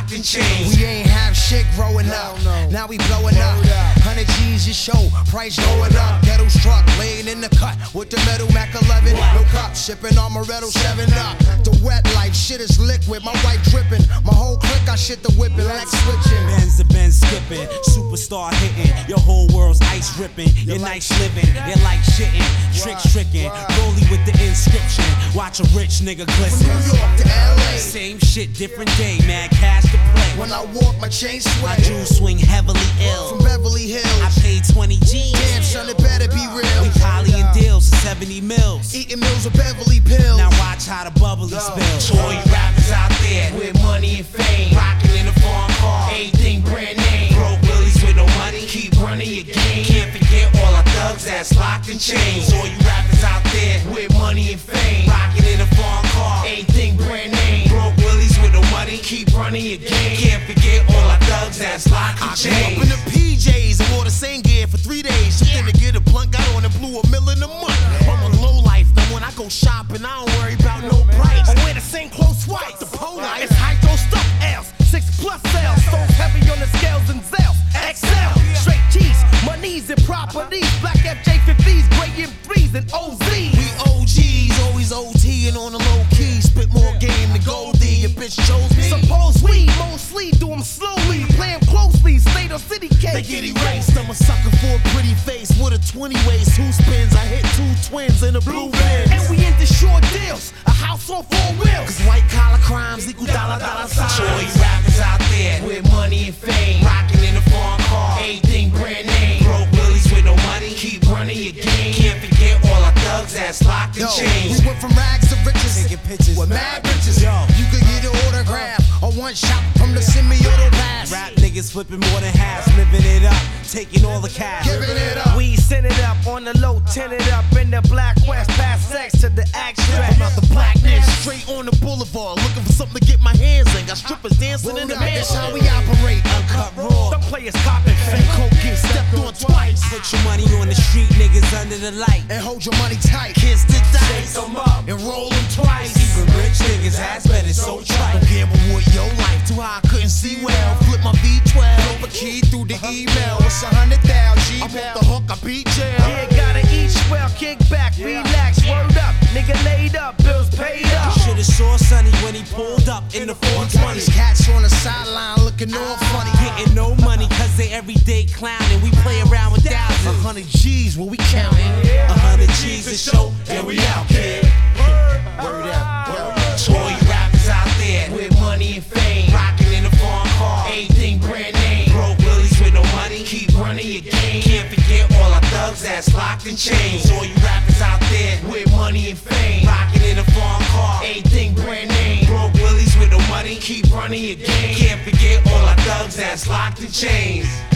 locked in chains. We ain't have shit growing up, now we blowing up. 100 G's your show, price going up. Ghetto struck, laying in the cut with the metal Mac 11. No cup, shipping Amaretto 7 Up. The wet life, shit is liquid. My wife dripping, my whole clique I shit the whipping like switching. Benz to Benz skipping, superstar hitting. Your whole world's ice ripping. Your nights living, your life shitting. Tricks tricking, rollie with the inscription. Watch a rich nigga glisten. From New York to LA, Same shit, different day, mad cash to play. when I walk my chain My sway. jewels swing heavily ill. From Beverly I Hills, paid 20 G's. damn son, it better be real. We poly and deals for 70 mils. Eating meals with Beverly pills. Now watch how the bubbly spill. To all you rappers out there with money and fame, rocking in a foreign car, everything brand name. Broke willies with no money, keep running your game. Can't forget all our thugs that's locked in chains. All you rappers out there with money and fame, rocking in a foreign car, everything brand name. Broke willies with no money, keep running your game. Can't forget all our thugs that's locked in I grew up in chains. the PJs and wore the same gear for 3 days. Just then to get a blunt, got on and blew $1 million a month. I'm a low life, now when I go shopping, I don't worry about no price. I wear the same clothes twice, the polo. It's hydro stuff L's, 6+ sales, so heavy on the scales and Zales. XL, straight cheese, monies and properties, black FJ50s, gray M3s and OZ. We OGs, always OT and on the low key. Spit more game than Goldie, your bitch chose me. Suppose we mostly do them slowly, play 'em closely, state or city case. They get erased, I'm a sucker for a pretty face with a 20 waist. 2 spins, I hit 2 twins in a blue van. And we into short deals, a house on 4 wheels. Cause white collar crimes equal dollar signs. To all you rappers out there with money and fame, rocking in a foreign car, everything brand name. Broke willies with no money, keep running your game. Can't forget all our thugs that's locked in Yo, chains. we went from rags to riches. Taking pictures With mad bitches. Yo. You could get an autograph or one shot from the semi-auto pass. Rap niggas flipping more than halves, living it up, taking all the cash. Giving it up. We send it up on the low, tin it up in the black west, past sex to the action. I'm out the blackness, straight on the boulevard, looking for something to get my hands in. Got strippers dancing in the That's mansion. how we operate. Uncut raw. Some players copping And fake. coke get stepped on twice. Put your money on the street, niggas under the light. And hold your money tight. Kids to dice. Them up. And roll them twice. Even rich niggas ass bet it's so trite. Don't gamble with your life. Too high, I couldn't see well. Flip my V12. Overkey through the email. It's 100,000 G. I'm off the hook, I beat jail. Yeah, gotta eat swell, kick back, relax, word up. Nigga laid up, bills paid up. Should've saw Sonny when he pulled up in the 420. These cats on the sideline looking all funny. Getting no money cause they everyday clowning. We play around with thousands. 100 G's, what we counting? 100 G's a show, and we out, kid. Word up. To all you rappers out there with money and fame, rocking in a foreign car, everything brand name. Broke willies with no money, keep running your game. Can't forget all our thugs that's locked in chains. All you rappers out there with money and fame, rocking in a foreign car, everything brand name. Broke willies with no money, keep running your game. Can't forget all our thugs that's locked in chains.